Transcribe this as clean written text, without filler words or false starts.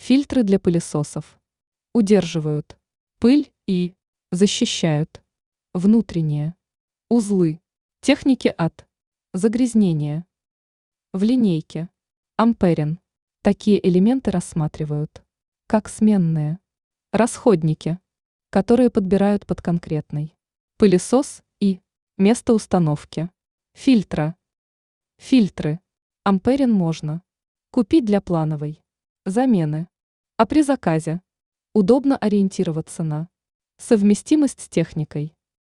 Фильтры для пылесосов. Удерживают пыль и защищают. Внутренние узлы. Техники от загрязнения. В линейке Амперин такие элементы рассматривают, как сменные расходники, которые подбирают под конкретный пылесос и место установки фильтра. Фильтры Амперин можно купить для плановой замены, а при заказе удобно ориентироваться на совместимость с техникой.